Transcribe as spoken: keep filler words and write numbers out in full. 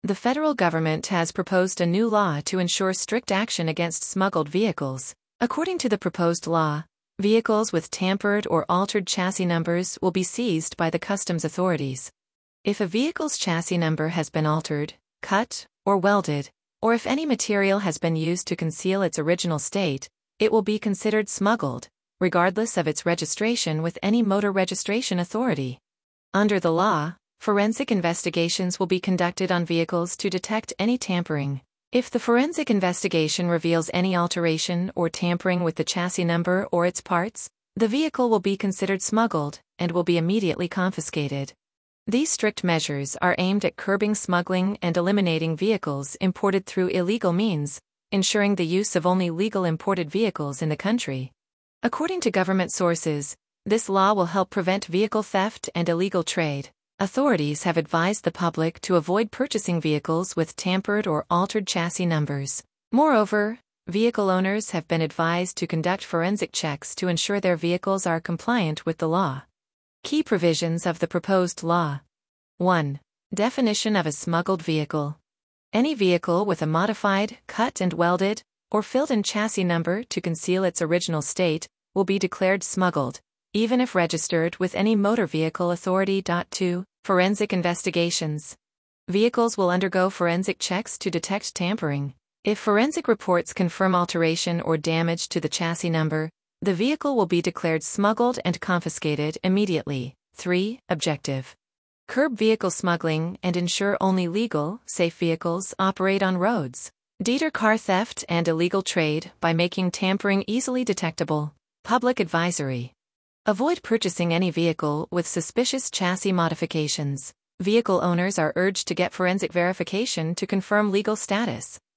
The federal government has proposed a new law to ensure strict action against smuggled vehicles. According to the proposed law, vehicles with tampered or altered chassis numbers will be seized by the customs authorities. If a vehicle's chassis number has been altered, cut, or welded, or if any material has been used to conceal its original state, it will be considered smuggled, regardless of its registration with any motor registration authority. Under the law, forensic investigations will be conducted on vehicles to detect any tampering. If the forensic investigation reveals any alteration or tampering with the chassis number or its parts, the vehicle will be considered smuggled and will be immediately confiscated. These strict measures are aimed at curbing smuggling and eliminating vehicles imported through illegal means, ensuring the use of only legal imported vehicles in the country. According to government sources, this law will help prevent vehicle theft and illegal trade. Authorities have advised the public to avoid purchasing vehicles with tampered or altered chassis numbers. Moreover, vehicle owners have been advised to conduct forensic checks to ensure their vehicles are compliant with the law. Key provisions of the proposed law. one. Definition of a smuggled vehicle. Any vehicle with a modified, cut and welded, or filled-in chassis number to conceal its original state will be declared smuggled, even if registered with any motor vehicle authority. two. Forensic investigations. Vehicles will undergo forensic checks to detect tampering. If forensic reports confirm alteration or damage to the chassis number, the vehicle will be declared smuggled and confiscated immediately. three. Objective. Curb vehicle smuggling and ensure only legal, safe vehicles operate on roads. Deter car theft and illegal trade by making tampering easily detectable. Public advisory. Avoid purchasing any vehicle with suspicious chassis modifications. Vehicle owners are urged to get forensic verification to confirm legal status.